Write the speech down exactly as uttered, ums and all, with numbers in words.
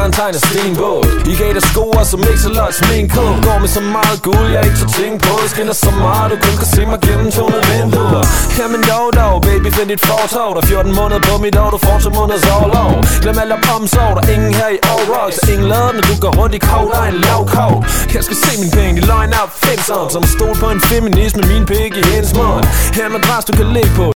han tegner stenbåd. I gav dig sko og som ikke så løg sminkåb. Går med så meget guld, jeg ikke tør tænke på. Skinner så meget, du kun kan se mig gennem tonede vinduer. Jamen dog dog, baby, find dit fortov. Der fjorten måneder på mit år, du får to måneders overlov. Glem alt om omsorg, der ingen her i Overrock. Så ingen lader, når du går rundt i kog, der er en lav kog. Jeg skal se min penge, de løgn op fedt som. Som stol på en feminist med min pik i hendes mund. Her er en madras, du kan ligge på.